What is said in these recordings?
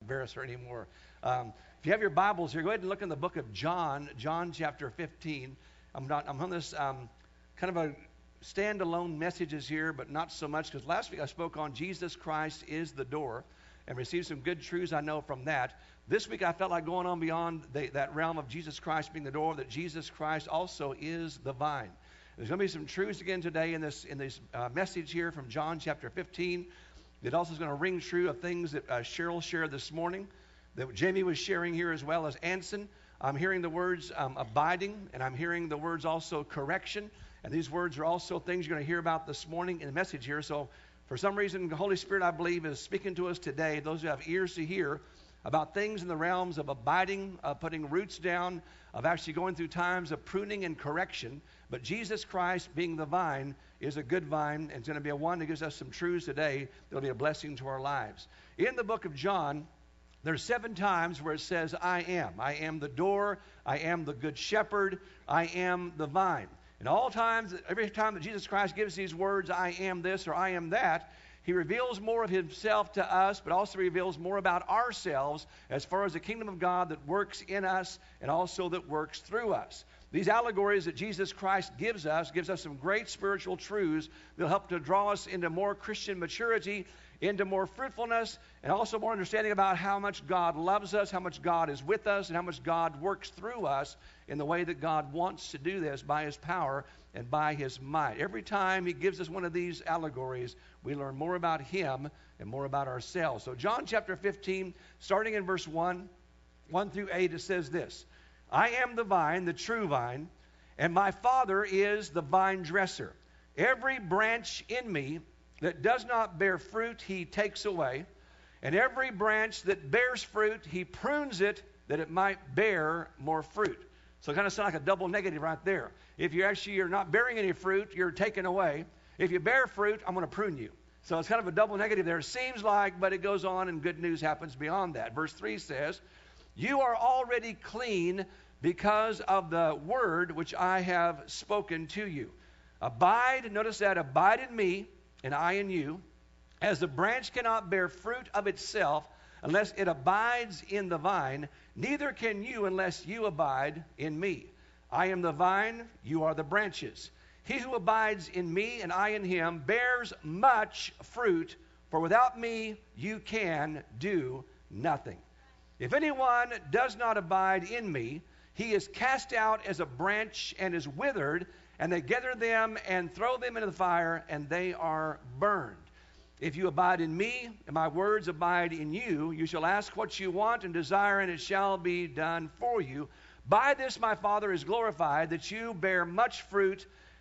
embarrass her anymore. If you have your Bibles here, go ahead and look in the book of John, John chapter 15. I'm on this kind of a standalone messages here, but not so much, because last week I spoke on Jesus Christ is the door and received some good truths I know from that. This week I felt like going on beyond that realm of Jesus Christ being the door, that Jesus Christ also is the vine. There's going to be some truths again today in this message here from John chapter 15. It also is going to ring true of things that Cheryl shared this morning, that Jamie was sharing here, as well as Anson. I'm hearing the words abiding, and I'm hearing the words also correction. And these words are also things you're going to hear about this morning in the message here. So for some reason, the Holy Spirit, I believe, is speaking to us today, those who have ears to hear, about things in the realms of abiding, of putting roots down, of actually going through times of pruning and correction. But Jesus Christ, being the vine, is a good vine, and it's going to be a one that gives us some truths today that will be a blessing to our lives. In the book of John, there's 7 times where it says, I am. I am the door. I am the good shepherd. I am the vine. And all times, every time that Jesus Christ gives these words, I am this or I am that, he reveals more of himself to us, but also reveals more about ourselves as far as the kingdom of God that works in us and also that works through us. These allegories that Jesus Christ gives us some great spiritual truths that will help to draw us into more Christian maturity, into more fruitfulness, and also more understanding about how much God loves us, how much God is with us, and how much God works through us in the way that God wants to do this by his power and by his might. Every time he gives us one of these allegories, we learn more about him and more about ourselves. So John chapter 15, starting in verse 1 through 8, it says this: I am the vine, the true vine, and my Father is the vine dresser. Every branch in me that does not bear fruit, he takes away. And every branch that bears fruit, he prunes it that it might bear more fruit. So it kind of sounds like a double negative right there. If you're not bearing any fruit, you're taken away. If you bear fruit, I'm going to prune you. So it's kind of a double negative there. It seems like, but it goes on and good news happens beyond that. Verse 3 says, you are already clean because of the word which I have spoken to you. Abide, notice that, abide in me, and I in you, as the branch cannot bear fruit of itself unless it abides in the vine, neither can you unless you abide in me. I am the vine, you are the branches. He who abides in me and I in him bears much fruit, for without me you can do nothing. If anyone does not abide in me, he is cast out as a branch and is withered, and they gather them and throw them into the fire, and they are burned. If you abide in me, and my words abide in you, you shall ask what you want and desire, and it shall be done for you. By this my Father is glorified, that you bear much fruit,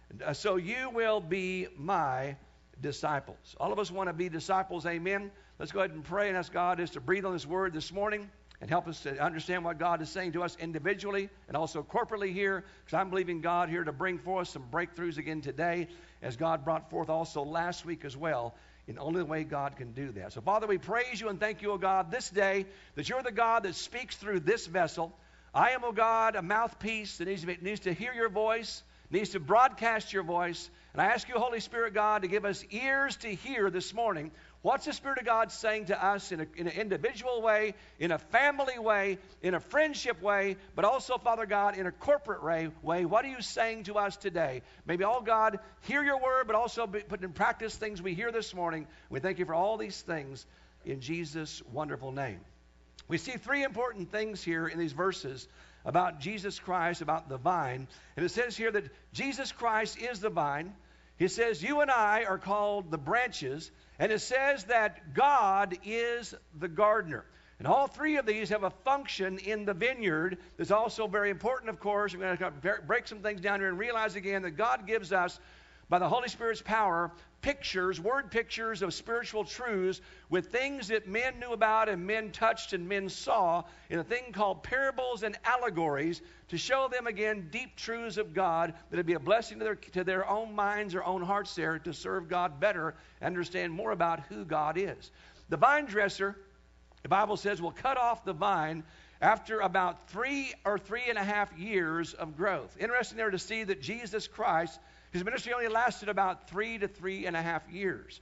so you will be my disciples. All of us want to be disciples, amen? Let's go ahead and pray and ask God to breathe on this word this morning and help us to understand what God is saying to us individually and also corporately here, because I'm believing God here to bring forth some breakthroughs again today, as God brought forth also last week as well, in only the way God can do that. So, Father, we praise you and thank you, O God, this day, that you're the God that speaks through this vessel. I am, O God, a mouthpiece that needs to hear your voice, needs to broadcast your voice. And I ask you, Holy Spirit, God, to give us ears to hear this morning. What's the Spirit of God saying to us in an individual way, in a family way, in a friendship way, but also, Father God, in a corporate way? What are you saying to us today? Maybe all, God, hear your word, but also put in practice things we hear this morning. We thank you for all these things in Jesus' wonderful name. We see 3 important things here in these verses about Jesus Christ, about the vine. And it says here that Jesus Christ is the vine. He says you and I are called the branches. And it says that God is the gardener. And all 3 of these have a function in the vineyard that's also very important, of course. We're going to break some things down here and realize again that God gives us, by the Holy Spirit's power, pictures, word pictures of spiritual truths with things that men knew about and men touched and men saw in a thing called parables and allegories, to show them again deep truths of God that would be a blessing to their own minds, their own hearts there, to serve God better and understand more about who God is. The vine dresser, the Bible says, will cut off the vine after about 3 or 3.5 years of growth. Interesting there to see that Jesus Christ, his ministry only lasted about 3 to 3.5 years.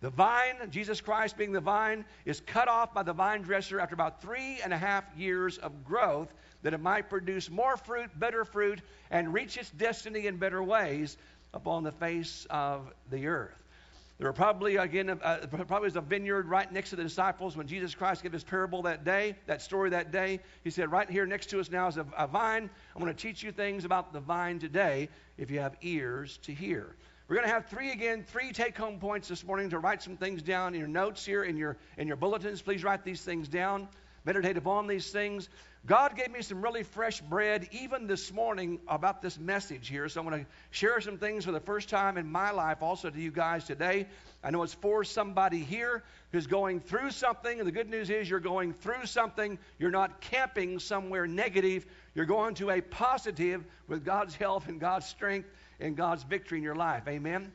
The vine, Jesus Christ being the vine, is cut off by the vine dresser after about 3.5 years of growth, that it might produce more fruit, better fruit, and reach its destiny in better ways upon the face of the earth. There were probably, probably was a vineyard right next to the disciples when Jesus Christ gave his parable that day, that story that day. He said, right here next to us now is a vine. I'm going to teach you things about the vine today if you have ears to hear. We're going to have three take-home points this morning to write some things down in your notes here, in your bulletins. Please write these things down. Meditate upon these things. God gave me some really fresh bread even this morning about this message here. So I'm going to share some things for the first time in my life also to you guys today. I know it's for somebody here who's going through something. And the good news is you're going through something. You're not camping somewhere negative. You're going to a positive with God's help and God's strength and God's victory in your life. Amen?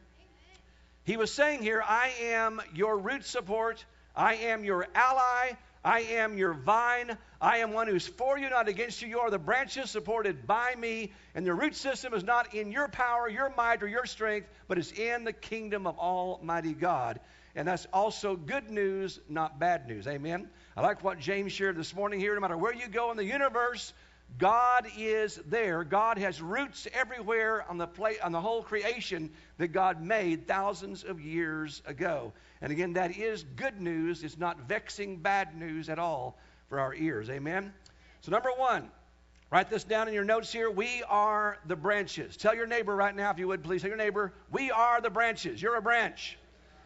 He was saying here, I am your root support. I am your ally. I am your vine. I am one who's for you, not against you. You are the branches supported by me. And the root system is not in your power, your might, or your strength, but is in the kingdom of Almighty God. And that's also good news, not bad news. Amen? I like what James shared this morning here. No matter where you go in the universe, God is there. God has roots everywhere on the whole creation that God made thousands of years ago. And again, that is good news. It's not vexing bad news at all for our ears. Amen? So number one, write this down in your notes here. We are the branches. Tell your neighbor right now, if you would, please. Tell your neighbor, we are the branches. You're a branch.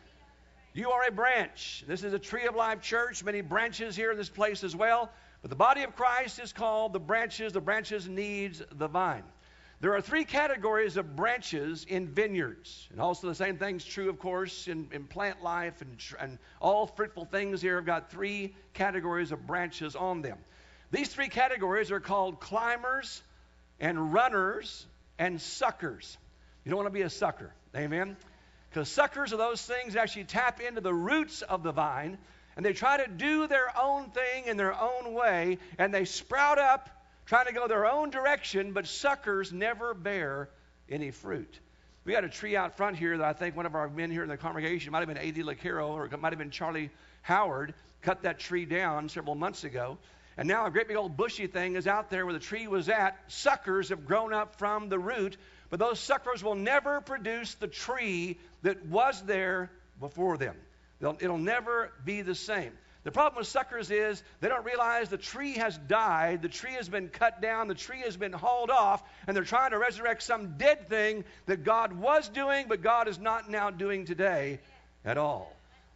You are a branch. This is a Tree of Life church. Many branches here in this place as well. But the body of Christ is called the branches. The branches needs the vine. There are three categories of branches in vineyards. And also the same thing's true, of course, in plant life. And all fruitful things here have got three categories of branches on them. These three categories are called climbers and runners and suckers. You don't want to be a sucker. Amen? Because suckers are those things that actually tap into the roots of the vine, and they try to do their own thing in their own way, and they sprout up trying to go their own direction, but suckers never bear any fruit. We got a tree out front here that I think one of our men here in the congregation, might have been A.D. LaCaro, or it might have been Charlie Howard, cut that tree down several months ago. And now a great big old bushy thing is out there where the tree was at. Suckers have grown up from the root, but those suckers will never produce the tree that was there before them. It'll never be the same. The problem with suckers is they don't realize the tree has died, the tree has been cut down, the tree has been hauled off, and they're trying to resurrect some dead thing that God was doing, but God is not now doing today at all.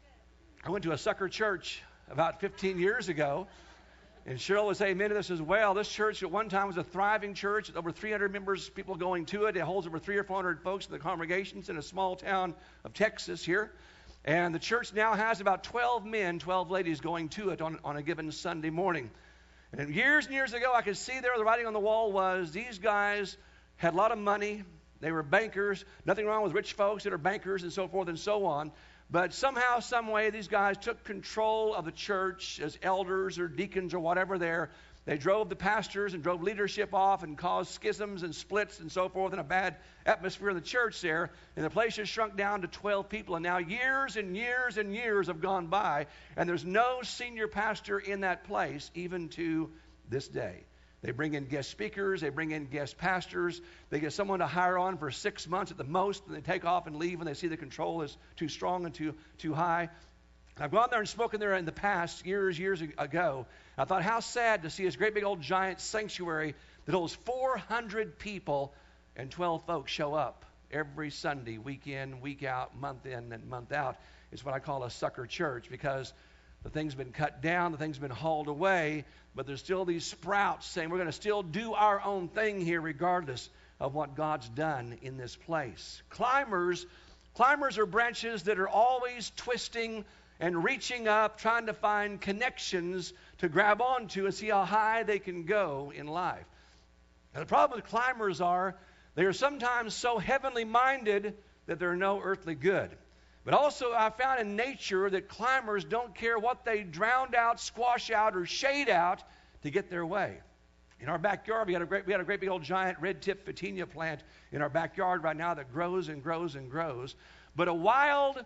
I went to a sucker church about 15 years ago, and Cheryl would say amen to this as well. This church at one time was a thriving church, over 300 members, people going to it. It holds over 300 or 400 folks in the congregations in a small town of Texas here. And the church now has about 12 men, 12 ladies going to it on a given Sunday morning. And years and years ago, I could see there the writing on the wall was these guys had a lot of money. They were bankers. Nothing wrong with rich folks that are bankers and so forth and so on. But somehow, some way, these guys took control of the church as elders or deacons or whatever there. They drove the pastors and drove leadership off and caused schisms and splits and so forth, and a bad atmosphere in the church there. And the place has shrunk down to 12 people. And now years and years and years have gone by, and there's no senior pastor in that place, even to this day. They bring in guest speakers. They bring in guest pastors. They get someone to hire on for 6 months at the most, and they take off and leave when they see the control is too strong and too high. I've gone there and spoken there in the past, years ago. I thought, how sad to see this great big old giant sanctuary that holds 400 people and 12 folks show up every Sunday, week in, week out, month in and month out. It's what I call a sucker church, because the thing's been cut down, the thing's been hauled away, but there's still these sprouts saying we're going to still do our own thing here regardless of what God's done in this place. Climbers are branches that are always twisting and reaching up, trying to find connections to grab onto and see how high they can go in life. And the problem with climbers are they are sometimes so heavenly minded that they're no earthly good. But also I found in nature that climbers don't care what they drown out, squash out, or shade out to get their way. In our backyard, we had a great big old giant red-tip Photinia plant in our backyard right now that grows and grows and grows. But a wild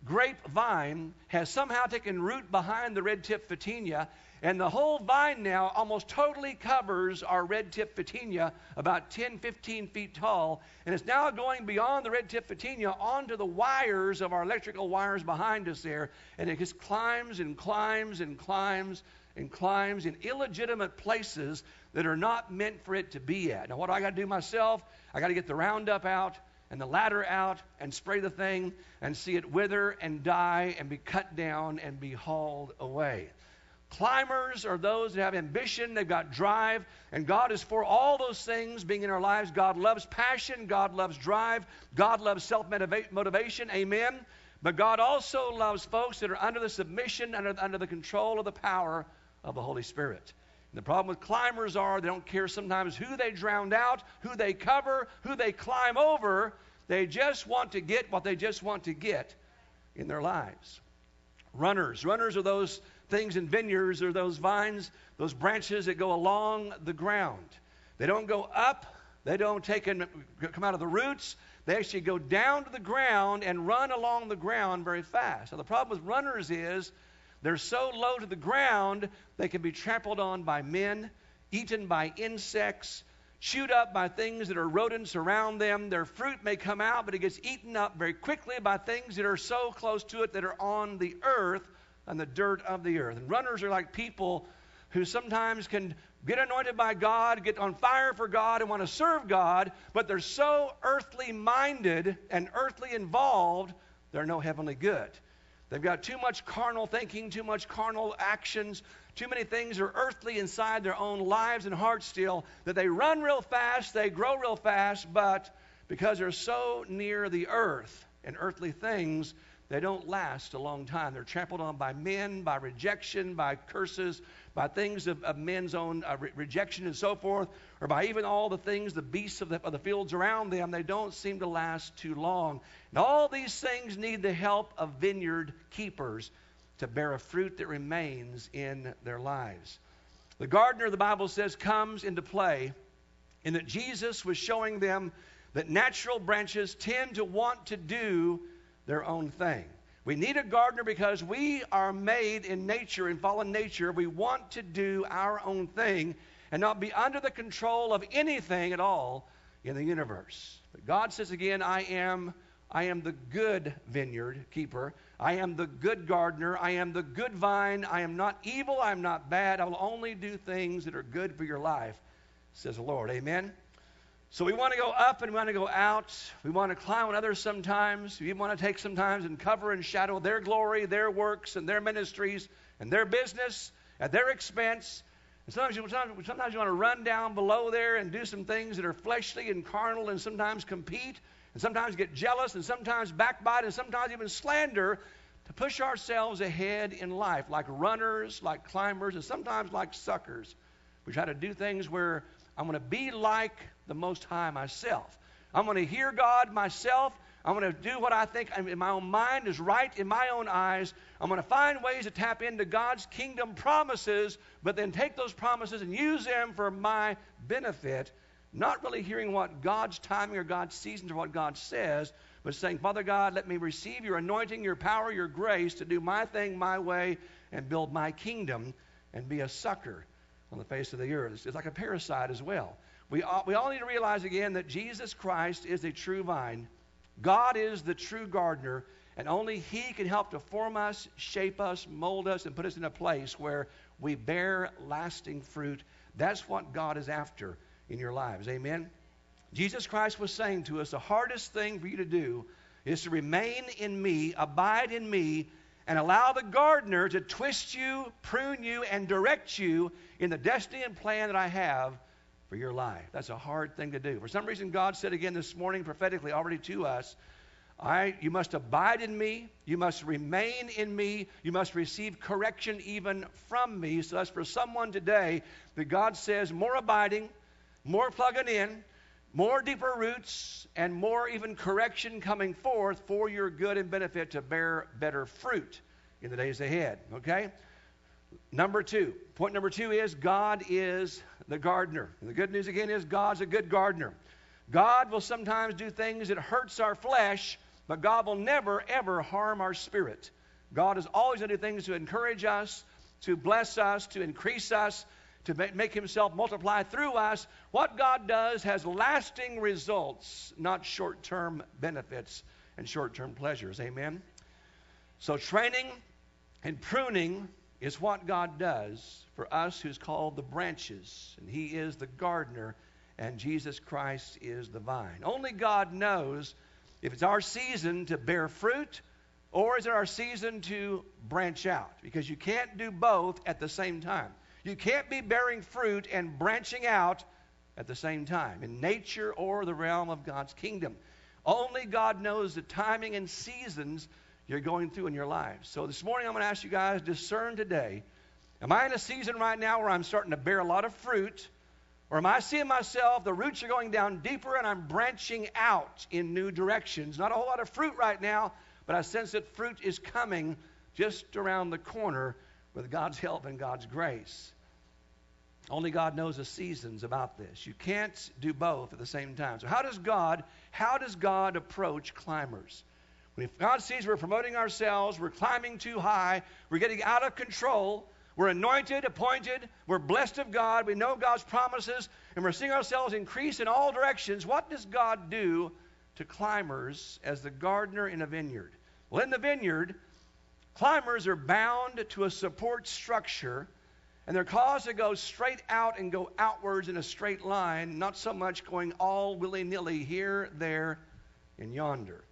grapevine has somehow taken root behind the red-tip photinia, and the whole vine now almost totally covers our red-tip photinia, about 10, 15 feet tall, and it's now going beyond the red-tip photinia onto the wires of our electrical wires behind us there, and it just climbs and climbs and climbs and climbs in illegitimate places that are not meant for it to be at. Now, what do I got to do myself? I got to get the Roundup out and the ladder out and spray the thing and see it wither and die and be cut down and be hauled away. Climbers are those that have ambition, they've got drive, and God is for all those things being in our lives. God loves passion, God loves drive, God loves self-motivation, amen. But God also loves folks that are under the submission, under the control of the power of the Holy Spirit. And the problem with climbers are they don't care sometimes who they drown out, who they cover, who they climb over. They just want to get what they just want to get in their lives. Runners are those things in vineyards, or those vines, those branches that go along the ground. They don't go up, they don't come out of the roots. They actually go down to the ground and run along the ground very fast. Now, the problem with runners is they're so low to the ground, they can be trampled on by men, eaten by insects, chewed up by things that are rodents around them. Their fruit may come out, but it gets eaten up very quickly by things that are so close to it that are on the earth, on the dirt of the earth. And runners are like people who sometimes can get anointed by God, get on fire for God, and want to serve God, but they're so earthly minded and earthly involved, they're no heavenly good. They've got too much carnal thinking, too much carnal actions, too many things are earthly inside their own lives and hearts still, that they run real fast, they grow real fast, but because they're so near the earth and earthly things, they don't last a long time. They're trampled on by men, by rejection, by curses, by things of men's own rejection and so forth, or by even all the things, the beasts of the fields around them. They don't seem to last too long. And all these things need the help of vineyard keepers to bear a fruit that remains in their lives. The gardener, the Bible says, comes into play in that Jesus was showing them that natural branches tend to want to do their own thing. We need a gardener because we are made in nature, in fallen nature. We want to do our own thing and not be under the control of anything at all in the universe. But God says again, I am the good vineyard keeper. I am the good gardener. I am the good vine. I am not evil. I am not bad. I will only do things that are good for your life, says the Lord. Amen. So we want to go up and we want to go out. We want to climb on others sometimes. We want to take sometimes and cover and shadow their glory, their works, and their ministries, and their business at their expense. And sometimes you want to run down below there and do some things that are fleshly and carnal, and sometimes compete, and sometimes get jealous, and sometimes backbite, and sometimes even slander to push ourselves ahead in life, like runners, like climbers, and sometimes like suckers. We try to do things where I'm going to be like the Most High myself. I'm going to hear God myself. I'm going to do what I think in my own mind is right in my own eyes. I'm going to find ways to tap into God's kingdom promises, but then take those promises and use them for my benefit, not really hearing what God's timing or God's seasons or what God says, but saying, Father God, let me receive your anointing, your power, your grace to do my thing my way and build my kingdom and be a sucker on the face of the earth. It's like a parasite as well. We all need to realize again that Jesus Christ is a true vine. God is the true gardener, and only He can help to form us, shape us, mold us, and put us in a place where we bear lasting fruit. That's what God is after in your lives. Amen? Jesus Christ was saying to us, the hardest thing for you to do is to remain in me, abide in me, and allow the gardener to twist you, prune you, and direct you in the destiny and plan that I have for your life. That's a hard thing to do. For some reason, God said again this morning prophetically already to us, you must abide in me, you must remain in me, you must receive correction even from me. So that's for someone today that God says more abiding, more plugging in, more deeper roots, and more even correction coming forth for your good and benefit to bear better fruit in the days ahead. Okay? Point number two is God is the gardener. And the good news again is God's a good gardener. God will sometimes do things that hurts our flesh but God will never, ever harm our spirit. God is always going to do things to encourage us, to bless us, to increase us, to make himself multiply through us. What God does has lasting results, not short-term benefits and short-term pleasures. Amen? So training and pruning is what God does for us who's called the branches. And he is the gardener, and Jesus Christ is the vine. Only God knows if it's our season to bear fruit or is it our season to branch out. Because you can't do both at the same time. You can't be bearing fruit and branching out at the same time in nature or the realm of God's kingdom. Only God knows the timing and seasons you're going through in your lives. So this morning I'm going to ask you guys, discern today. Am I in a season right now where I'm starting to bear a lot of fruit? Or am I seeing myself, the roots are going down deeper and I'm branching out in new directions? Not a whole lot of fruit right now, but I sense that fruit is coming just around the corner with God's help and God's grace. Only God knows the seasons about this. You can't do both at the same time. So how does God approach climbers? When God sees we're promoting ourselves, we're climbing too high, we're getting out of control, we're anointed, appointed, we're blessed of God, we know God's promises, and we're seeing ourselves increase in all directions, what does God do to climbers as the gardener in a vineyard? Well, in the vineyard, climbers are bound to a support structure, and they're caused to go straight out and go outwards in a straight line, not so much going all willy-nilly here, there, and yonder.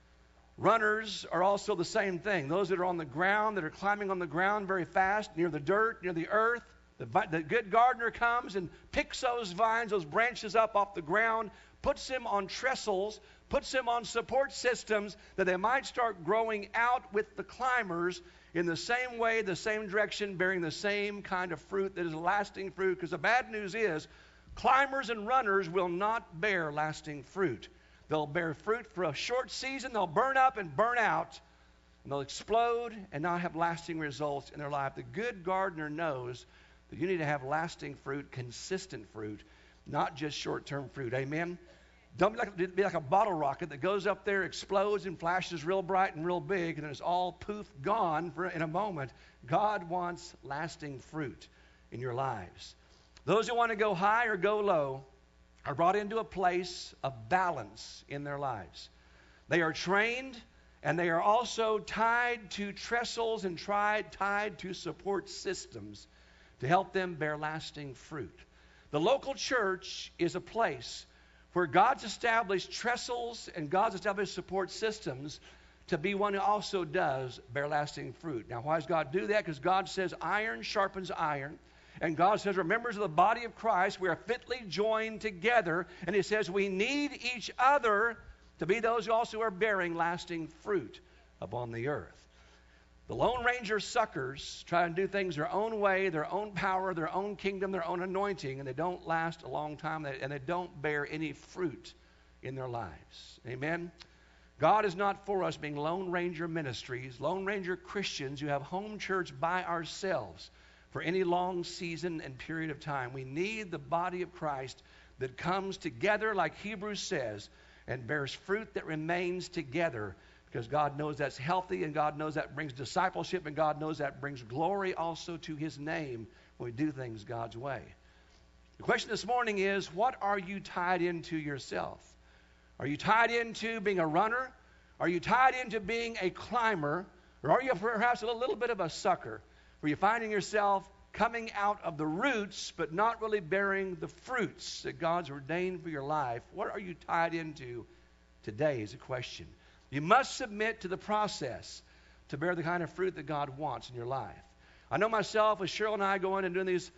Runners are also the same thing. Those that are on the ground, that are climbing on the ground very fast, near the dirt, near the earth. The good gardener comes and picks those vines, those branches up off the ground, puts them on trestles, puts them on support systems that they might start growing out with the climbers in the same way, the same direction, bearing the same kind of fruit that is lasting fruit. Because the bad news is, climbers and runners will not bear lasting fruit. They'll bear fruit for a short season, they'll burn up and burn out, and they'll explode and not have lasting results in their life. The good gardener knows that you need to have lasting fruit, consistent fruit, not just short-term fruit. Amen? Don't be like a bottle rocket that goes up there, explodes, and flashes real bright and real big, and it's all poof gone in a moment. God wants lasting fruit in your lives. Those who want to go high or go low are brought into a place of balance in their lives. They are trained, and they are also tied to trestles and tied to support systems to help them bear lasting fruit. The local church is a place where God's established trestles and God's established support systems to be one who also does bear lasting fruit. Now, why does God do that? Because God says iron sharpens iron. And God says we're members of the body of Christ. We are fitly joined together. And he says we need each other to be those who also are bearing lasting fruit upon the earth. The Lone Ranger suckers try to do things their own way, their own power, their own kingdom, their own anointing, and they don't last a long time, and they don't bear any fruit in their lives. Amen? God is not for us being Lone Ranger ministries, Lone Ranger Christians who have home church by ourselves for any long season and period of time. We need the body of Christ that comes together, like Hebrews says, and bears fruit that remains together, because God knows that's healthy, and God knows that brings discipleship, and God knows that brings glory also to his name when we do things God's way. The question this morning is, what are you tied into yourself? Are you tied into being a runner? Are you tied into being a climber? Or are you perhaps a little bit of a sucker, where you're finding yourself coming out of the roots, but not really bearing the fruits that God's ordained for your life? What are you tied into today is a question. You must submit to the process to bear the kind of fruit that God wants in your life. I know myself, with Cheryl and I going and doing these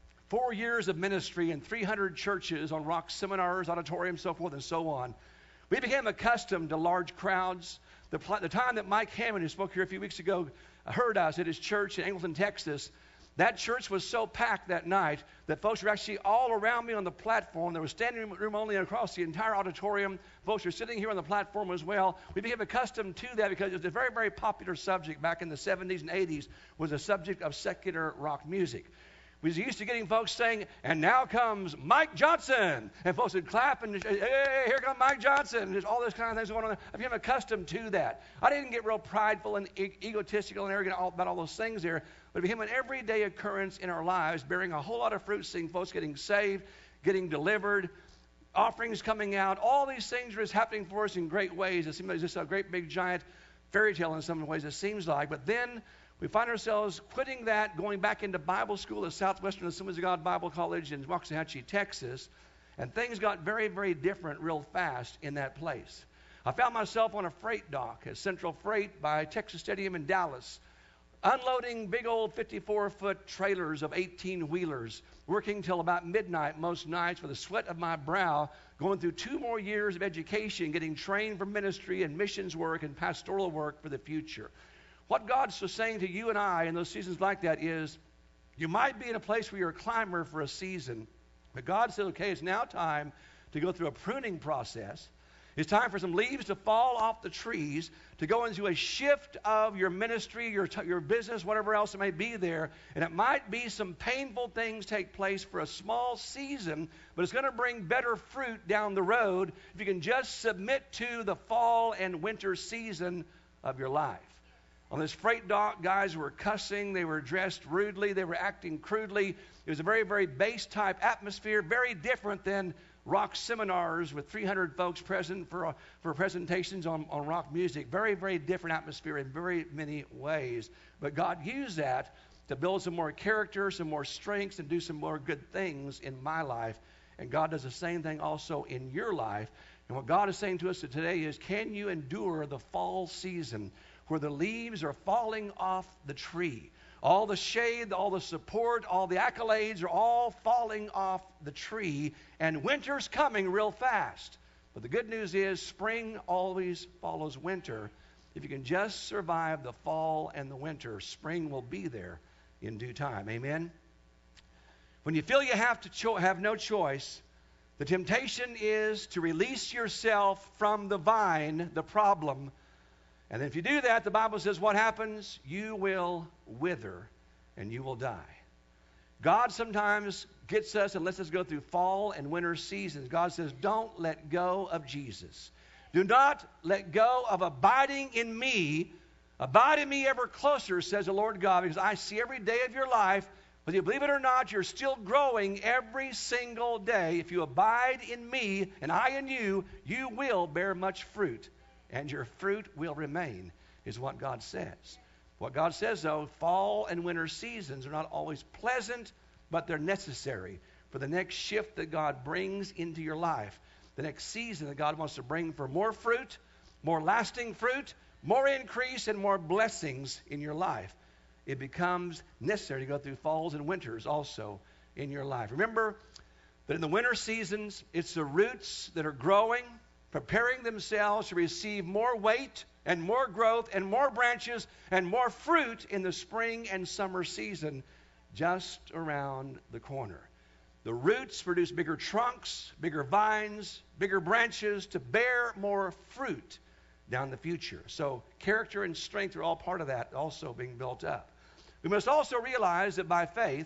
4 years of ministry in 300 churches on rock seminars, auditoriums, so forth and so on, we became accustomed to large crowds. The time that Mike Hammond, who spoke here a few weeks ago, heard us at his church in Angleton, Texas, that church was so packed that night that folks were actually all around me on the platform. There was standing room only across the entire auditorium. Folks were sitting here on the platform as well. We became accustomed to that because it was a very, very popular subject back in the 70s and 80s, was the subject of secular rock music. We was used to getting folks saying, and now comes Mike Johnson. And folks would clap and say, hey, here comes Mike Johnson. And there's all those kind of things going on. I became accustomed to that. I didn't get real prideful and egotistical and arrogant about all those things there. But it became an everyday occurrence in our lives, bearing a whole lot of fruit, seeing folks getting saved, getting delivered, offerings coming out. All these things are just happening for us in great ways. It seems like just a great big giant fairy tale in some ways, it seems like. But then we find ourselves quitting that, going back into Bible school at Southwestern Assemblies of God Bible College in Waxahachie, Texas, and things got very, very different real fast in that place. I found myself on a freight dock at Central Freight by Texas Stadium in Dallas, unloading big old 54-foot trailers of 18-wheelers, working till about midnight most nights with the sweat of my brow, going through 2 more years of education, getting trained for ministry and missions work and pastoral work for the future. What God's saying to you and I in those seasons like that is, you might be in a place where you're a climber for a season, but God said, okay, it's now time to go through a pruning process. It's time for some leaves to fall off the trees, to go into a shift of your ministry, your business, whatever else it may be there. And it might be some painful things take place for a small season, but it's going to bring better fruit down the road if you can just submit to the fall and winter season of your life. On this freight dock, guys were cussing, they were dressed rudely, they were acting crudely. It was a very, very base-type atmosphere, very different than rock seminars with 300 folks present for presentations on rock music. Very, very different atmosphere in very many ways. But God used that to build some more character, some more strengths, and do some more good things in my life. And God does the same thing also in your life. And what God is saying to us today is, can you endure the fall season where the leaves are falling off the tree? All the shade, all the support, all the accolades are all falling off the tree, and winter's coming real fast. But the good news is spring always follows winter. If you can just survive the fall and the winter, spring will be there in due time. Amen? When you feel you have to have no choice, the temptation is to release yourself from the vine, the problem. And if you do that, the Bible says what happens? You will wither and you will die. God sometimes gets us and lets us go through fall and winter seasons. God says, don't let go of Jesus. Do not let go of abiding in me. Abide in me ever closer, says the Lord God, because I see every day of your life, whether you believe it or not, you're still growing every single day. If you abide in me and I in you, you will bear much fruit. And your fruit will remain, is what God says. What God says, though, fall and winter seasons are not always pleasant, but they're necessary for the next shift that God brings into your life, the next season that God wants to bring for more fruit, more lasting fruit, more increase, and more blessings in your life. It becomes necessary to go through falls and winters also in your life. Remember that in the winter seasons, it's the roots that are growing, preparing themselves to receive more weight and more growth and more branches and more fruit in the spring and summer season just around the corner. The roots produce bigger trunks, bigger vines, bigger branches to bear more fruit down the future. So character and strength are all part of that also being built up. We must also realize that by faith,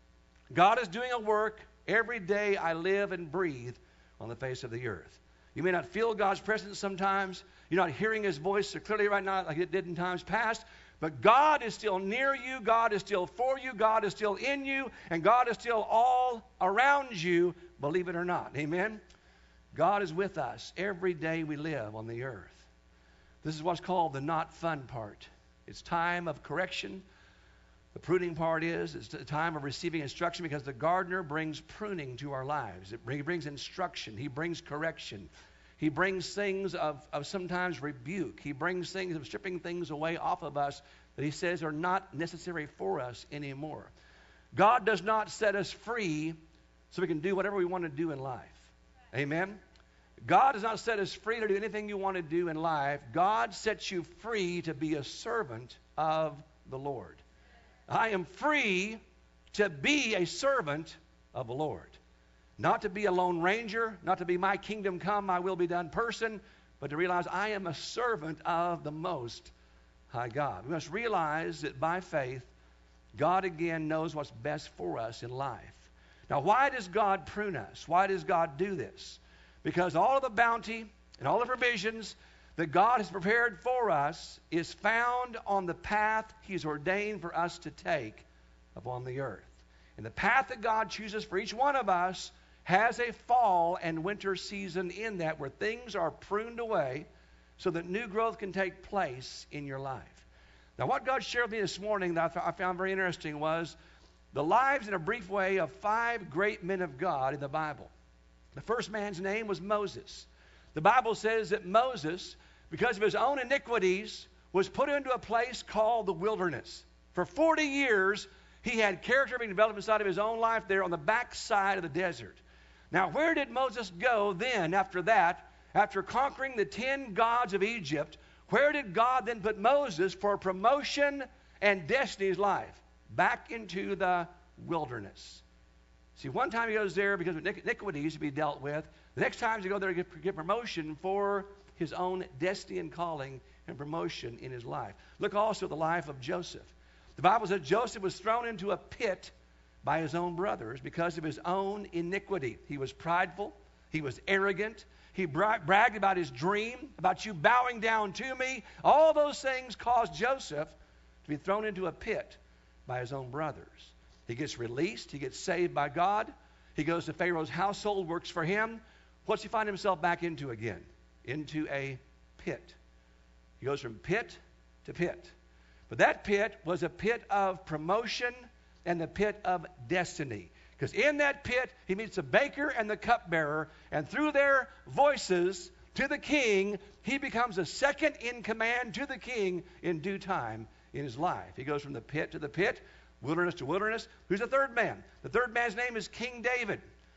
God is doing a work every day I live and breathe on the face of the earth. You may not feel God's presence sometimes. You're not hearing his voice so clearly right now like it did in times past. But God is still near you. God is still for you. God is still in you. And God is still all around you, believe it or not. Amen? God is with us every day we live on the earth. This is what's called the not fun part. It's time of correction. The pruning part is it's a time of receiving instruction, because the gardener brings pruning to our lives. He brings instruction. He brings correction. He brings things of sometimes rebuke. He brings things of stripping things away off of us that he says are not necessary for us anymore. God does not set us free so we can do whatever we want to do in life. Amen? God does not set us free to do anything you want to do in life. God sets you free to be a servant of the Lord. I am free to be a servant of the Lord. Not to be a lone ranger, not to be my kingdom come, my will be done person, but to realize I am a servant of the Most High God. We must realize that by faith, God, again, knows what's best for us in life. Now, why does God prune us? Why does God do this? Because all of the bounty and all the provisions that God has prepared for us is found on the path He's ordained for us to take upon the earth. And the path that God chooses for each one of us has a fall and winter season in that where things are pruned away so that new growth can take place in your life. Now, what God shared with me this morning that I found very interesting was the lives in a brief way of 5 great men of God in the Bible. The first man's name was Moses. The Bible says that Moses, because of his own iniquities, was put into a place called the wilderness. For 40 years, he had character being developed inside of his own life there on the backside of the desert. Now, where did Moses go then after that? After conquering the 10 gods of Egypt, where did God then put Moses for promotion and destiny in his life? Back into the wilderness. See, one time he goes there because of iniquities to be dealt with. The next time he goes there to get promotion for his own destiny and calling and promotion in his life. Look also at the life of Joseph. The Bible says Joseph was thrown into a pit by his own brothers because of his own iniquity. He was prideful. He was arrogant. He bragged about his dream, about you bowing down to me. All those things caused Joseph to be thrown into a pit by his own brothers. He gets released. He gets saved by God. He goes to Pharaoh's household, works for him. What's he find himself back into again? Into a pit. He goes from pit to pit. But that pit was a pit of promotion and the pit of destiny. Because in that pit, he meets the baker and the cupbearer, and through their voices to the king, he becomes a second in command to the king in due time in his life. He goes from the pit to the pit, wilderness to wilderness. Who's the third man? The third man's name is King David.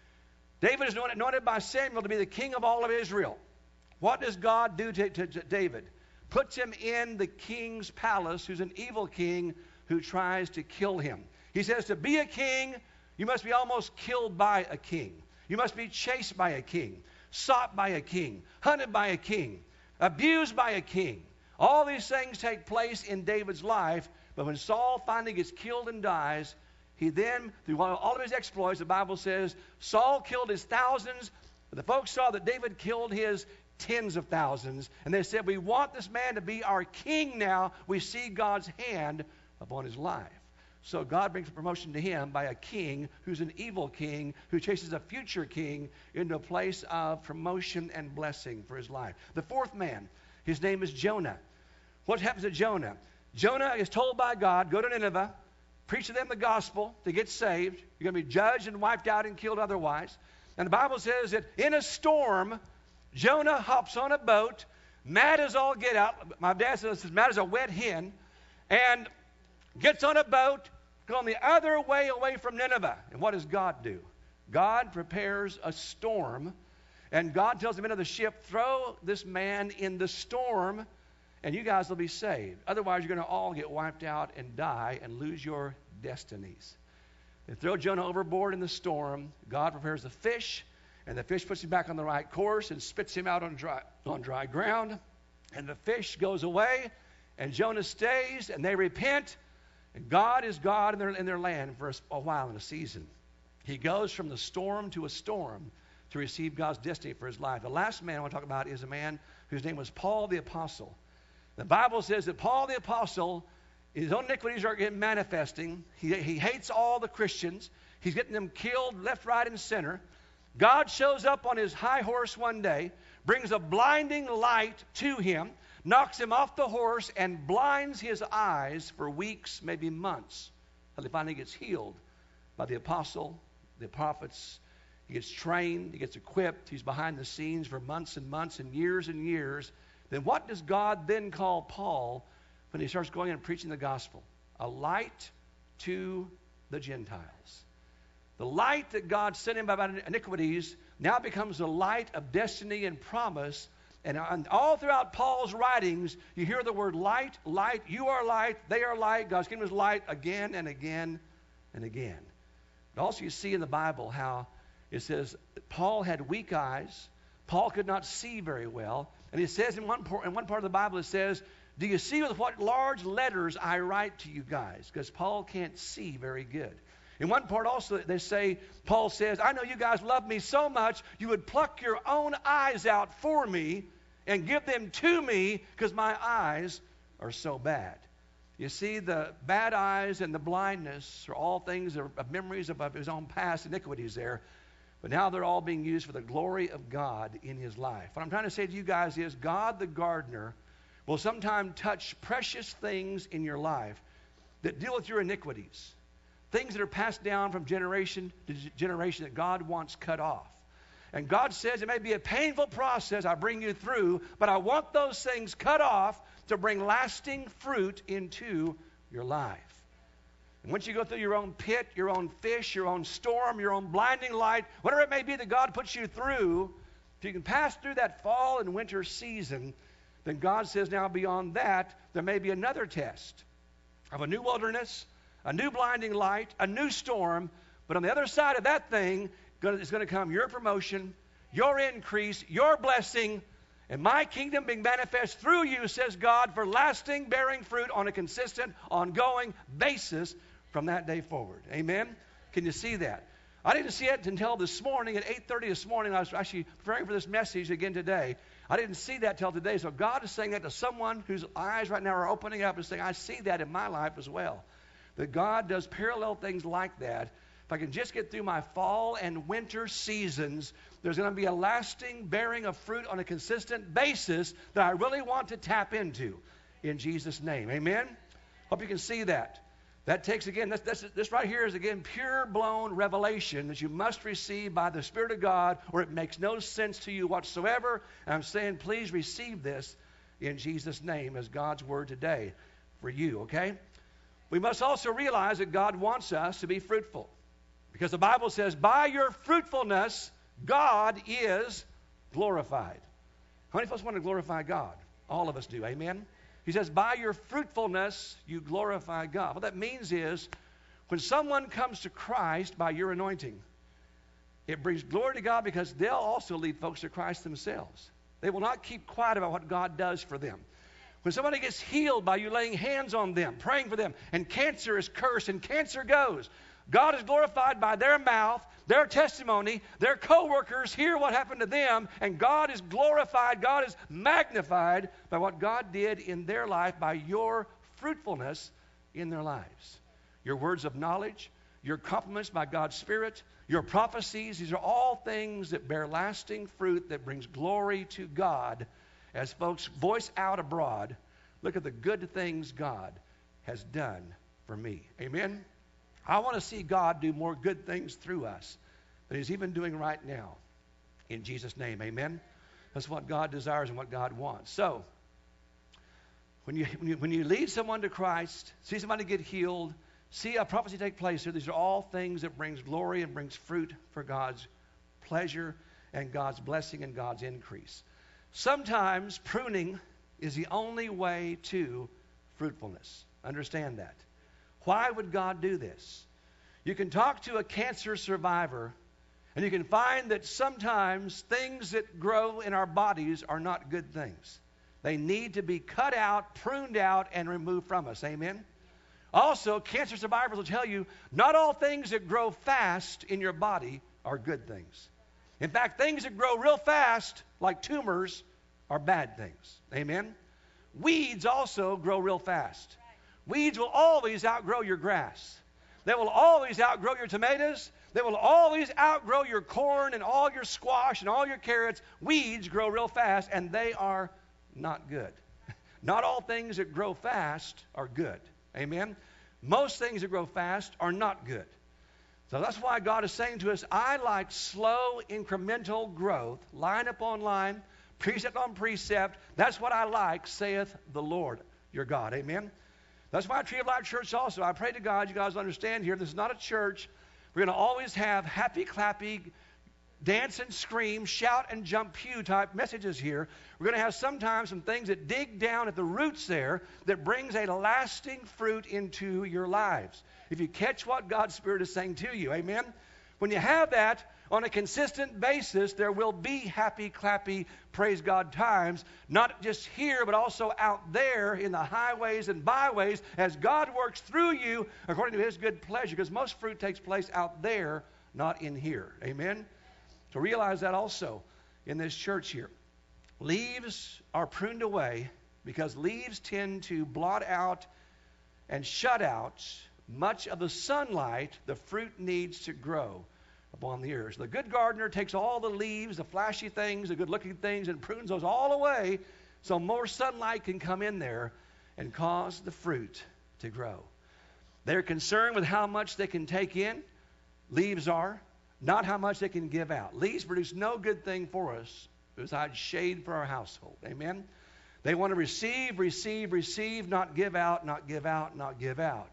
David is anointed by Samuel to be the king of all of Israel. What does God do to David? Puts him in the king's palace, who's an evil king who tries to kill him. He says to be a king, you must be almost killed by a king. You must be chased by a king, sought by a king, hunted by a king, abused by a king. All these things take place in David's life, but when Saul finally gets killed and dies, he then, through all of his exploits, the Bible says, Saul killed his thousands, but the folks saw that David killed his tens of thousands, and they said, we want this man to be our king now. We see God's hand upon his life. So God brings promotion to him by a king who's an evil king who chases a future king into a place of promotion and blessing for his life. The fourth man, his name is Jonah. What happens to Jonah? Jonah is told by God, go to Nineveh, preach to them the gospel to get saved. You're going to be judged and wiped out and killed otherwise. And the Bible says that in a storm, Jonah hops on a boat, mad as all get out. My dad says mad as a wet hen, and gets on a boat, going the other way away from Nineveh. And what does God do? God prepares a storm, and God tells the men of the ship, throw this man in the storm, and you guys will be saved. Otherwise, you're going to all get wiped out and die and lose your destinies. They throw Jonah overboard in the storm. God prepares a fish, and the fish puts him back on the right course and spits him out on dry ground. And the fish goes away, and Jonah stays, and they repent. And God is God in their land for a while in a season. He goes from the storm to a storm to receive God's destiny for his life. The last man I want to talk about is a man whose name was Paul the Apostle. The Bible says that Paul the Apostle, his own iniquities are manifesting. He hates all the Christians. He's getting them killed left, right, and center. God shows up on his high horse one day, brings a blinding light to him, knocks him off the horse, and blinds his eyes for weeks, maybe months, until he finally gets healed by the apostle, the prophets. He gets trained, he gets equipped, he's behind the scenes for months and months and years. Then what does God then call Paul when he starts going and preaching the gospel? A light to the Gentiles. The light that God sent him about iniquities now becomes the light of destiny and promise. And all throughout Paul's writings, you hear the word light, light, you are light, they are light, God's kingdom is light again and again and again. But also you see in the Bible how it says Paul had weak eyes. Paul could not see very well. And it says in one part of the Bible, it says, Do you see with what large letters I write to you guys? Because Paul can't see very good. In one part also, Paul says, I know you guys love me so much, you would pluck your own eyes out for me and give them to me because my eyes are so bad. You see, the bad eyes and the blindness are all things that are memories of his own past iniquities there. But now they're all being used for the glory of God in his life. What I'm trying to say to you guys is God the gardener will sometimes touch precious things in your life that deal with your iniquities. Things that are passed down from generation to generation that God wants cut off. And God says it may be a painful process I bring you through, but I want those things cut off to bring lasting fruit into your life. And once you go through your own pit, your own fish, your own storm, your own blinding light, whatever it may be that God puts you through, if you can pass through that fall and winter season, then God says now beyond that, there may be another test of a new wilderness, a new blinding light, a new storm, but on the other side of that thing is going to come your promotion, your increase, your blessing, and my kingdom being manifest through you, says God, for lasting, bearing fruit on a consistent, ongoing basis from that day forward. Amen? Can you see that? I didn't see it until this morning at 8:30 this morning. I was actually preparing for this message again today. I didn't see that till today. So God is saying that to someone whose eyes right now are opening up and saying, I see that in my life as well. That God does parallel things like that. If I can just get through my fall and winter seasons, there's going to be a lasting bearing of fruit on a consistent basis that I really want to tap into in Jesus' name. Amen? Hope you can see that. That takes, again, this right here is, again, pure-blown revelation that you must receive by the Spirit of God, or it makes no sense to you whatsoever. And I'm saying, please receive this in Jesus' name as God's word today for you, okay? We must also realize that God wants us to be fruitful. Because the Bible says, by your fruitfulness, God is glorified. How many of us want to glorify God? All of us do, amen? He says, by your fruitfulness, you glorify God. What that means is, when someone comes to Christ by your anointing, it brings glory to God because they'll also lead folks to Christ themselves. They will not keep quiet about what God does for them. When somebody gets healed by you laying hands on them, praying for them, and cancer is cursed and cancer goes, God is glorified by their mouth, their testimony, their co-workers hear what happened to them, and God is glorified, God is magnified by what God did in their life by your fruitfulness in their lives. Your words of knowledge, your compliments by God's Spirit, your prophecies, these are all things that bear lasting fruit that brings glory to God as folks voice out abroad, look at the good things God has done for me. Amen? I want to see God do more good things through us than he's even doing right now. In Jesus' name, amen? That's what God desires and what God wants. So, when you lead someone to Christ, see somebody get healed, see a prophecy take place here, these are all things that brings glory and brings fruit for God's pleasure and God's blessing and God's increase. Sometimes pruning is the only way to fruitfulness. Understand that. Why would God do this? You can talk to a cancer survivor, and you can find that sometimes things that grow in our bodies are not good things. They need to be cut out, pruned out, and removed from us. Amen? Also, cancer survivors will tell you, not all things that grow fast in your body are good things. In fact, things that grow real fast, like tumors, are bad things. Amen? Weeds also grow real fast. Weeds will always outgrow your grass. They will always outgrow your tomatoes. They will always outgrow your corn and all your squash and all your carrots. Weeds grow real fast, and they are not good. Not all things that grow fast are good. Amen? Most things that grow fast are not good. So that's why God is saying to us, I like slow, incremental growth, line upon line, precept on precept. That's what I like, saith the Lord your God. Amen? That's why Tree of Life Church also, I pray to God you guys understand here, this is not a church. We're going to always have happy, clappy, dance and scream, shout and jump pew type messages here. We're going to have sometimes some things that dig down at the roots there that brings a lasting fruit into your lives. If you catch what God's Spirit is saying to you, amen? when you have that on a consistent basis, there will be happy, clappy, praise God times, not just here, but also out there in the highways and byways as God works through you according to His good pleasure, because most fruit takes place out there, not in here. Amen? So realize that also in this church here. Leaves are pruned away because leaves tend to blot out and shut out much of the sunlight the fruit needs to grow upon the earth. The good gardener takes all the leaves, the flashy things, the good-looking things, and prunes those all away so more sunlight can come in there and cause the fruit to grow. They're concerned with how much they can take in. Leaves are, not how much they can give out. Leaves produce no good thing for us besides shade for our household. Amen? They want to receive, receive, receive, not give out, not give out, not give out.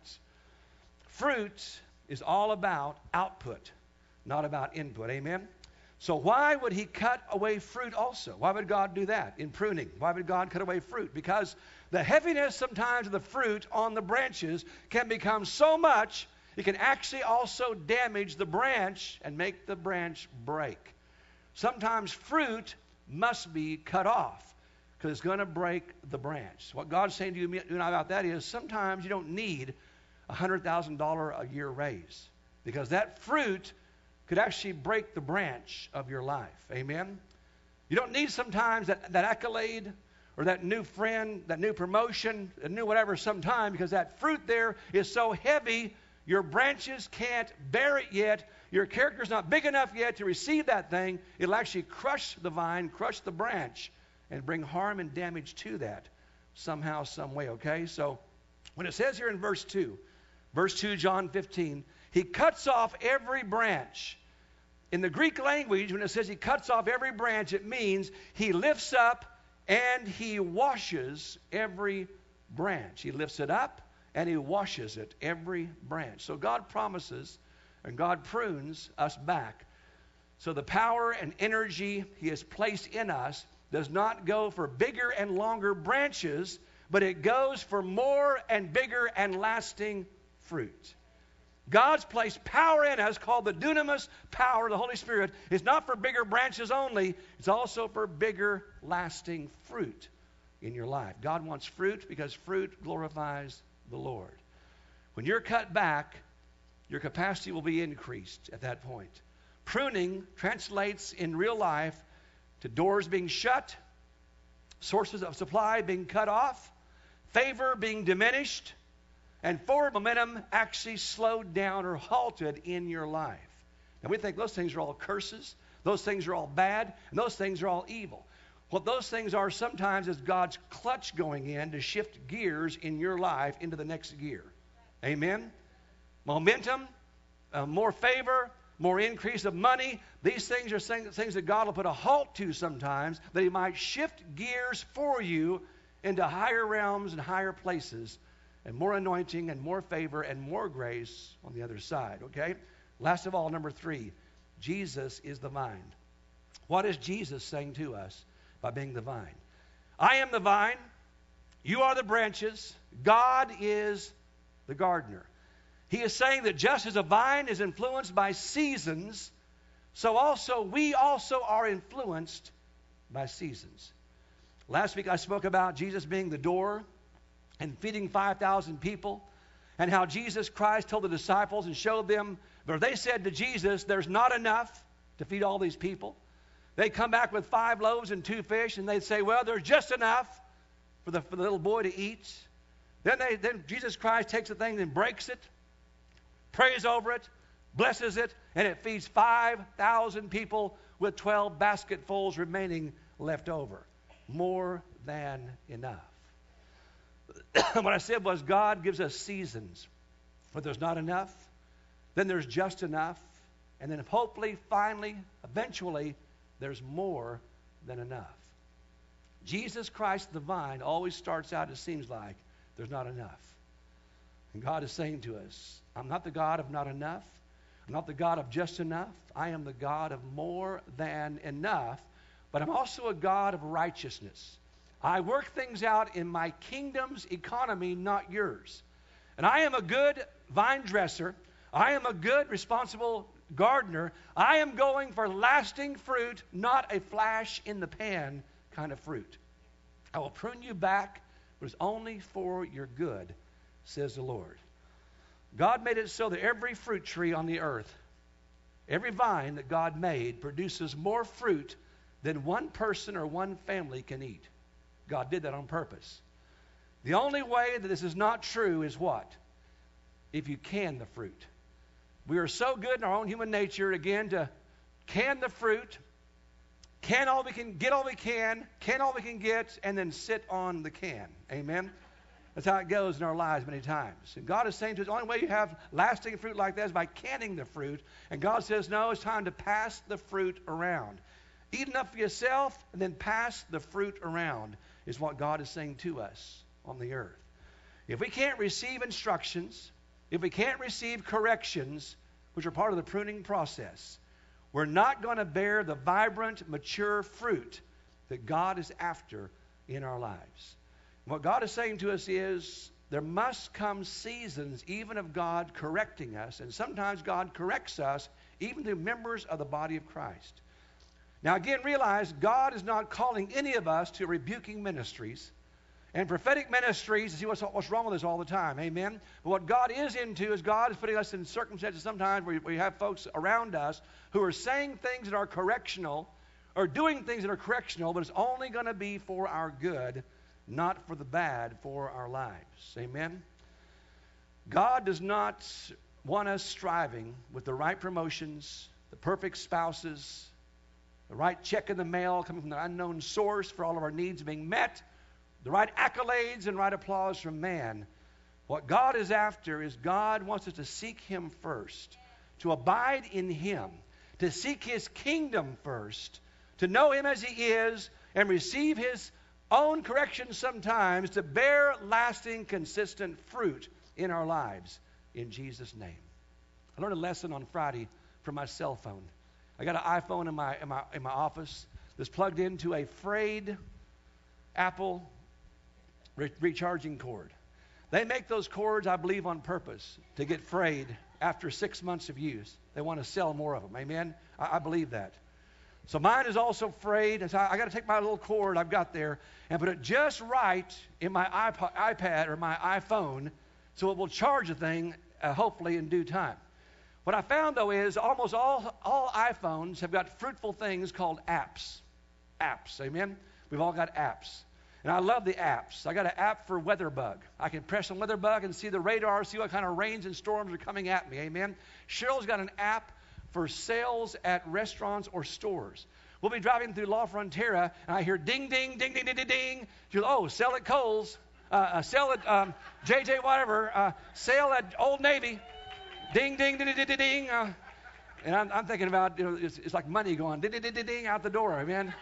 Fruit is all about output, not about input. Amen? So why would He cut away fruit also? Why would God do that in pruning? Why would God cut away fruit? Because the heaviness sometimes of the fruit on the branches can become so much, it can actually also damage the branch and make the branch break. Sometimes fruit must be cut off because it's going to break the branch. What God's saying to you and I about that is sometimes you don't need a $100,000 a year raise because that fruit could actually break the branch of your life. Amen? You don't need sometimes that accolade or that new friend, that new promotion, that new whatever sometime, because that fruit there is so heavy, your branches can't bear it yet. Your character's not big enough yet to receive that thing. It'll actually crush the vine, crush the branch, and bring harm and damage to that somehow, some way, okay? So when it says here in verse 2, John 15, He cuts off every branch. In the Greek language, when it says He cuts off every branch, it means He lifts up and He washes every branch. He lifts it up and He washes it, every branch. So God promises and God prunes us back. So the power and energy He has placed in us does not go for bigger and longer branches, but it goes for more and bigger and lasting fruit. God's placed power in us called the dunamis power, the Holy Spirit. It's not for bigger branches only. It's also for bigger, lasting fruit in your life. God wants fruit because fruit glorifies the Lord. When you're cut back, your capacity will be increased at that point. Pruning translates in real life to doors being shut, sources of supply being cut off, favor being diminished, and forward momentum actually slowed down or halted in your life. And we think those things are all curses, those things are all bad, and those things are all evil. What those things are sometimes is God's clutch going in to shift gears in your life into the next gear. Amen? Momentum, more favor, more increase of money. These things are things that God will put a halt to sometimes, that He might shift gears for you into higher realms and higher places, and more anointing and more favor and more grace on the other side, okay? Last of all, number 3, Jesus is the vine. What is Jesus saying to us by being the vine? I am the vine, you are the branches, God is the gardener. He is saying that just as a vine is influenced by seasons, so also we also are influenced by seasons. Last week I spoke about Jesus being the door and feeding 5,000 people, and how Jesus Christ told the disciples and showed them, or they said to Jesus, there's not enough to feed all these people. They'd come back with 5 loaves and 2 fish, and they'd say, well, there's just enough for the little boy to eat. Then Jesus Christ takes the thing and breaks it, prays over it, blesses it, and it feeds 5,000 people with 12 basketfuls remaining left over. More than enough. What I said was God gives us seasons where there's not enough, then there's just enough, and then hopefully, finally, eventually, there's more than enough. Jesus Christ, the vine, always starts out, it seems like, there's not enough. And God is saying to us, I'm not the God of not enough. I'm not the God of just enough. I am the God of more than enough, but I'm also a God of righteousness. I work things out in my kingdom's economy, not yours. And I am a good vine dresser. I am a good, responsible gardener, I am going for lasting fruit, not a flash in the pan kind of fruit. I will prune you back, but it's only for your good, says the Lord. God made it so that every fruit tree on the earth, every vine that God made, produces more fruit than one person or one family can eat. God did that on purpose. The only way that this is not true is what? If you can the fruit. We are so good in our own human nature, again, to can the fruit, can all we can all we can all we can get, and then sit on the can. Amen? That's how it goes in our lives many times. And God is saying to us, the only way you have lasting fruit like that is by canning the fruit. And God says, no, it's time to pass the fruit around. Eat enough for yourself, and then pass the fruit around, is what God is saying to us on the earth. If we can't receive instructions, if we can't receive corrections, which are part of the pruning process, we're not going to bear the vibrant, mature fruit that God is after in our lives. And what God is saying to us is there must come seasons even of God correcting us, and sometimes God corrects us even through members of the body of Christ. Now again, realize God is not calling any of us to rebuking ministries. And prophetic ministries, see what's wrong with us all the time, amen? But what God is into is God is putting us in circumstances sometimes where we have folks around us who are saying things that are correctional or doing things that are correctional, but it's only going to be for our good, not for the bad for our lives, amen? God does not want us striving with the right promotions, the perfect spouses, the right check in the mail coming from an unknown source for all of our needs being met, the right accolades and right applause from man. What God is after is God wants us to seek Him first, to abide in Him, to seek His kingdom first, to know Him as He is and receive His own correction sometimes to bear lasting, consistent fruit in our lives in Jesus' name. I learned a lesson on Friday from my cell phone. I got an iPhone in my office that's plugged into a frayed Apple recharging cord. They make those cords, I believe, on purpose to get frayed after 6 months of use. They want to sell more of them. Amen? I believe that. So mine is also frayed, and so I got to take my little cord I've got there and put it just right in my iPad or my iPhone so it will charge the thing, hopefully in due time. What I found, though, is almost all iPhones have got fruitful things called apps. Apps, amen? We've all got apps. And I love the apps. I got an app for WeatherBug. I can press on WeatherBug and see the radar, see what kind of rains and storms are coming at me. Amen. Cheryl's got an app for sales at restaurants or stores. We'll be driving through La Frontera, and I hear ding, ding, ding, ding, ding, ding, ding. She'll, oh, sell at Kohl's, sell at JJ whatever, sale at Old Navy, ding, ding, ding, ding, ding, ding. And I'm thinking about, you know, it's like money going ding, ding, ding, ding, ding out the door. Amen.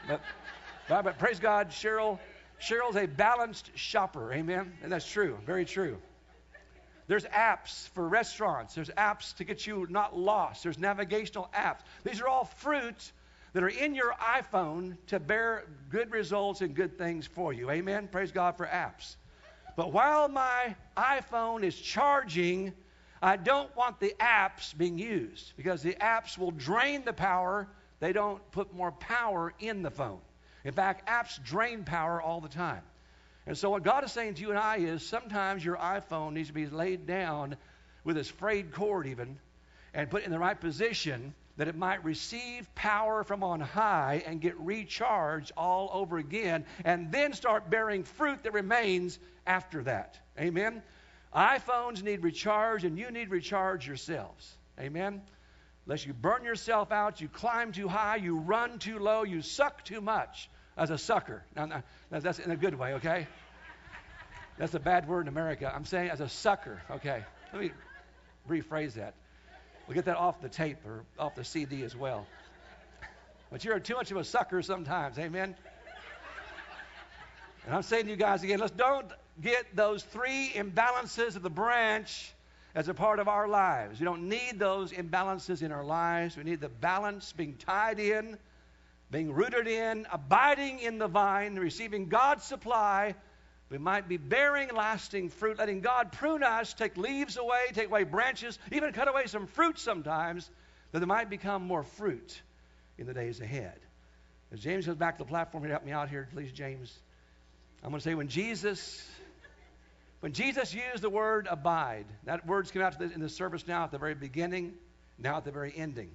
But praise God, Cheryl's a balanced shopper, amen? And that's true, very true. There's apps for restaurants. There's apps to get you not lost. There's navigational apps. These are all fruits that are in your iPhone to bear good results and good things for you, amen? Praise God for apps. But while my iPhone is charging, I don't want the apps being used because the apps will drain the power. They don't put more power in the phone. In fact, apps drain power all the time. And so what God is saying to you and I is sometimes your iPhone needs to be laid down with its frayed cord even and put in the right position that it might receive power from on high and get recharged all over again and then start bearing fruit that remains after that. Amen? iPhones need recharge and you need recharge yourselves. Amen? Unless you burn yourself out, you climb too high, you run too low, you suck too much as a sucker. Now, that's in a good way, okay? That's a bad word in America. I'm saying as a sucker, okay? Let me rephrase that. We'll get that off the tape or off the CD as well. But you're too much of a sucker sometimes, amen? And I'm saying to you guys again, let's don't get those three imbalances of the branch as a part of our lives. We don't need those imbalances in our lives. We need the balance being tied in, being rooted in, abiding in the vine, receiving God's supply. We might be bearing lasting fruit, letting God prune us, take leaves away, take away branches, even cut away some fruit sometimes that there might become more fruit in the days ahead. As James goes back to the platform, help me out here, please, James. I'm going to say when Jesus used the word abide, that word's come out in the service now at the very beginning, now at the very ending.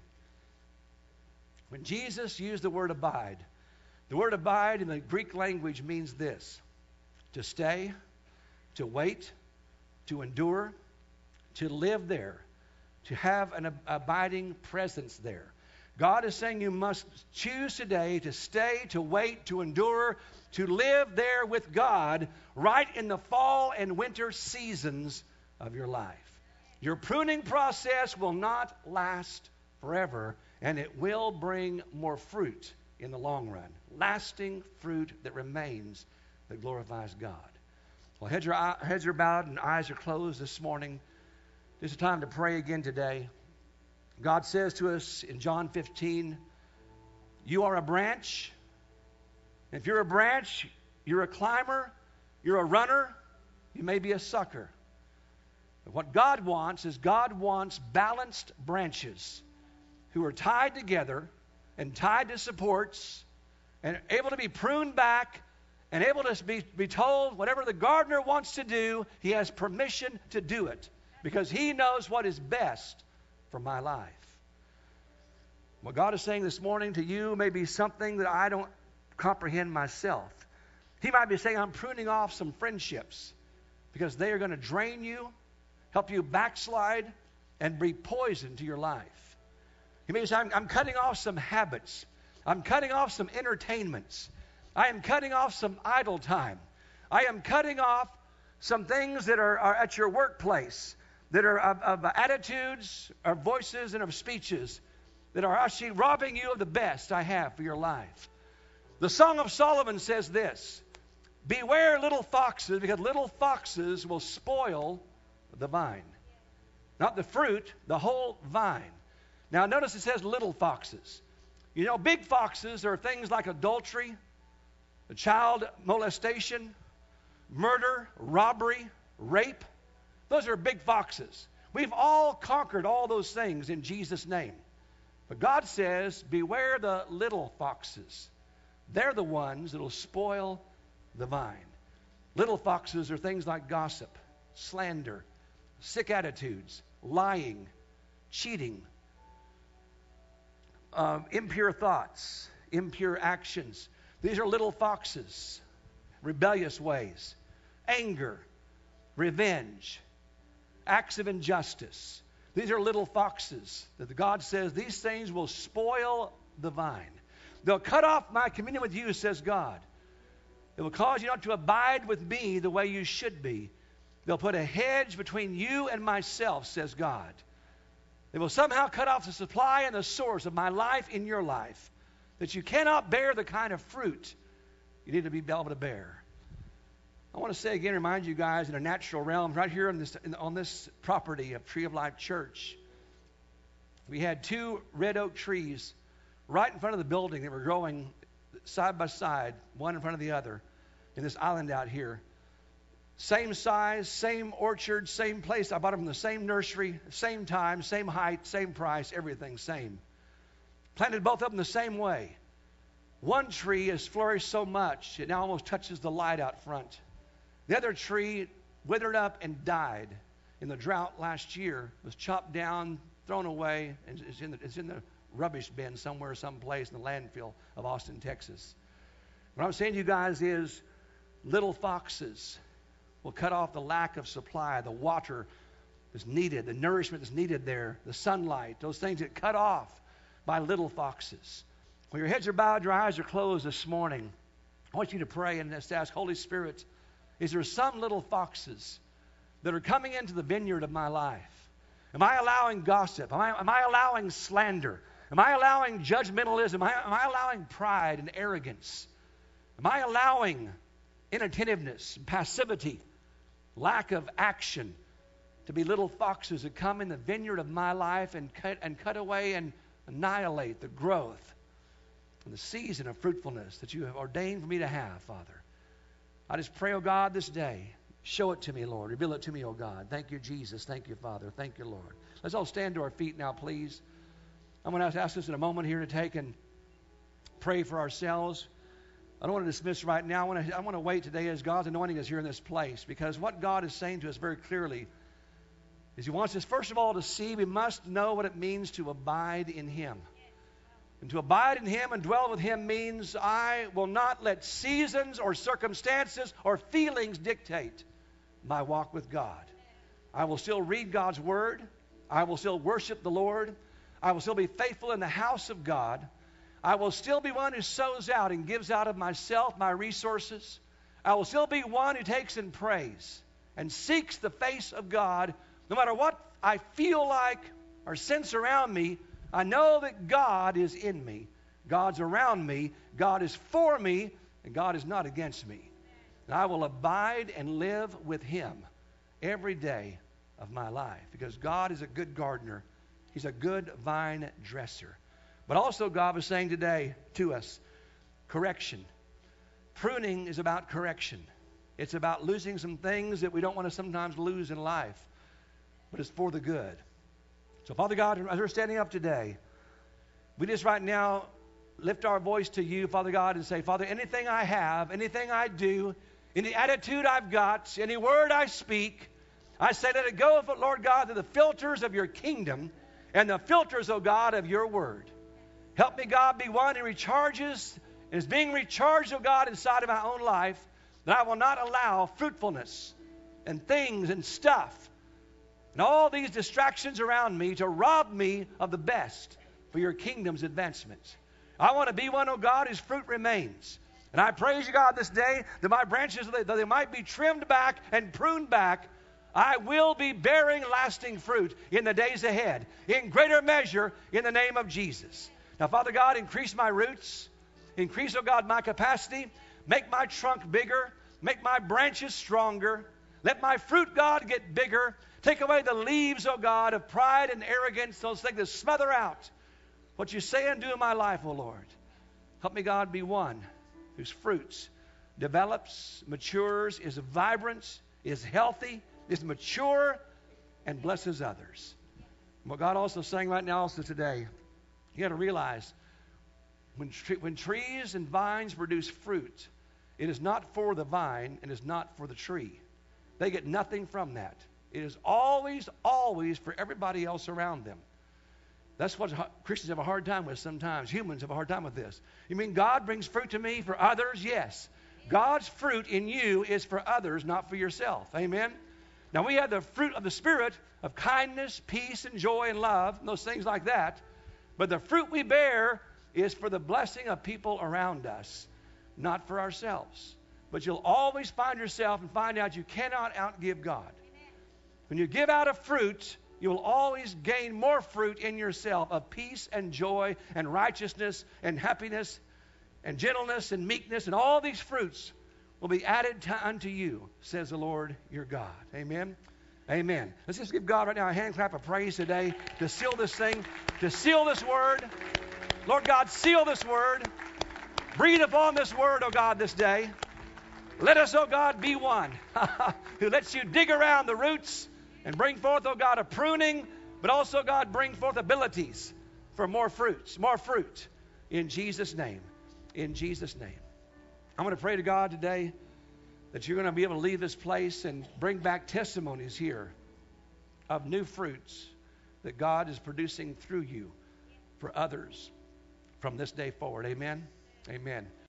When Jesus used the word abide in the Greek language means this: to stay, to wait, to endure, to live there, to have an abiding presence there. God is saying you must choose today to stay, to wait, to endure, to live there with God right in the fall and winter seasons of your life. Your pruning process will not last forever, and it will bring more fruit in the long run. Lasting fruit that remains, that glorifies God. Well, heads are bowed and eyes are closed this morning. This is time to pray again today. God says to us in John 15, you are a branch. If you're a branch, you're a climber, you're a runner, you may be a sucker. But what God wants is God wants balanced branches who are tied together and tied to supports and able to be pruned back and able to be told whatever the gardener wants to do, he has permission to do it because he knows what is best for my life. What God is saying this morning to you may be something that I don't comprehend myself. He might be saying, I'm pruning off some friendships because they are going to drain you, help you backslide, and be poison to your life. He may say, I'm cutting off some habits. I'm cutting off some entertainments. I am cutting off some idle time. I am cutting off some things that are at your workplace that are of attitudes, of voices, and of speeches that are actually robbing you of the best I have for your life. The Song of Solomon says this: beware little foxes, because little foxes will spoil the vine. Not the fruit, the whole vine. Now notice it says little foxes. You know, big foxes are things like adultery, child molestation, murder, robbery, rape. Those are big foxes. We've all conquered all those things in Jesus' name. But God says, beware the little foxes. They're the ones that will spoil the vine. Little foxes are things like gossip, slander, sick attitudes, lying, cheating, impure thoughts, impure actions. These are little foxes. Rebellious ways, anger, revenge, acts of injustice. These are little foxes that God says these things will spoil the vine. They'll cut off my communion with you, says God. It will cause you not to abide with me the way you should be. They'll put a hedge between you and myself, says God. They will somehow cut off the supply and the source of my life in your life, that you cannot bear the kind of fruit you need to be able to bear. I want to say again, remind you guys, in a natural realm, right here on this property of Tree of Life Church, we had 2 red oak trees right in front of the building that were growing side by side, one in front of the other, in this island out here. Same size, same orchard, same place. I bought them from the same nursery, same time, same height, same price, everything same. Planted both of them the same way. One tree has flourished so much, it now almost touches the light out front. The other tree withered up and died in the drought last year, was chopped down, thrown away, and it's in the rubbish bin somewhere, someplace in the landfill of Austin, Texas. What I'm saying to you guys is little foxes will cut off the lack of supply, the water that's needed, the nourishment that's needed there, the sunlight, those things that cut off by little foxes. When your heads are bowed, your eyes are closed this morning, I want you to pray and just ask, Holy Spirit, is there some little foxes that are coming into the vineyard of my life? Am I allowing gossip? Am I allowing slander? Am I allowing judgmentalism? Am I allowing pride and arrogance? Am I allowing inattentiveness, passivity, lack of action to be little foxes that come in the vineyard of my life and cut away and annihilate the growth and the season of fruitfulness that you have ordained for me to have, Father? I just pray, oh God, this day, show it to me, Lord. Reveal it to me, oh God. Thank you, Jesus. Thank you, Father. Thank you, Lord. Let's all stand to our feet now, please. I'm going to ask us in a moment here to take and pray for ourselves. I don't want to dismiss right now. I want to wait today as God's anointing is here in this place, because what God is saying to us very clearly is He wants us, first of all, to see we must know what it means to abide in Him. And to abide in Him and dwell with Him means I will not let seasons or circumstances or feelings dictate my walk with God. I will still read God's Word. I will still worship the Lord. I will still be faithful in the house of God. I will still be one who sows out and gives out of myself, my resources. I will still be one who takes and prays and seeks the face of God. No matter what I feel like or sense around me, I know that God is in me. God's around me. God is for me. And God is not against me. And I will abide and live with Him every day of my life, because God is a good gardener. He's a good vine dresser. But also God was saying today to us, correction. Pruning is about correction. It's about losing some things that we don't want to sometimes lose in life. But it's for the good. So Father God, as we're standing up today, we just right now lift our voice to You, Father God, and say, Father, anything I have, anything I do, any attitude I've got, any word I speak, I say let it go, Lord God, to the filters of Your kingdom and the filters, oh God, of Your word. Help me, God, be one who recharges and is being recharged, oh God, inside of my own life, that I will not allow fruitfulness and things and stuff and all these distractions around me to rob me of the best for Your kingdom's advancement. I want to be one, oh God, whose fruit remains. And I praise You, God, this day that my branches, though they might be trimmed back and pruned back, I will be bearing lasting fruit in the days ahead, in greater measure, in the name of Jesus. Now, Father God, increase my roots. Increase, oh God, my capacity. Make my trunk bigger. Make my branches stronger. Let my fruit, God, get bigger. Take away the leaves, oh God, of pride and arrogance, those things that smother out what You say and do in my life, oh Lord. Help me, God, be one whose fruits develops, matures, is vibrant, is healthy, is mature, and blesses others. What God also is saying right now also today, you got to realize when trees and vines produce fruit, it is not for the vine and is not for the tree. They get nothing from that. It is always, always for everybody else around them. That's what Christians have a hard time with sometimes. Humans have a hard time with this. You mean God brings fruit to me for others? Yes. God's fruit in you is for others, not for yourself. Amen? Now, we have the fruit of the Spirit of kindness, peace, and joy, and love, and those things like that. But the fruit we bear is for the blessing of people around us, not for ourselves. But you'll always find yourself and find out you cannot outgive God. When you give out of fruit, you will always gain more fruit in yourself of peace and joy and righteousness and happiness and gentleness and meekness, and all these fruits will be added unto you, says the Lord your God. Amen? Amen. Let's just give God right now a hand clap of praise today to seal this thing, to seal this word. Lord God, seal this word. Breathe upon this word, oh God, this day. Let us, oh God, be one who lets You dig around the roots and bring forth, oh God, a pruning, but also, God, bring forth abilities for more fruits, more fruit. In Jesus' name. In Jesus' name. I'm going to pray to God today that you're going to be able to leave this place and bring back testimonies here of new fruits that God is producing through you for others from this day forward. Amen? Amen.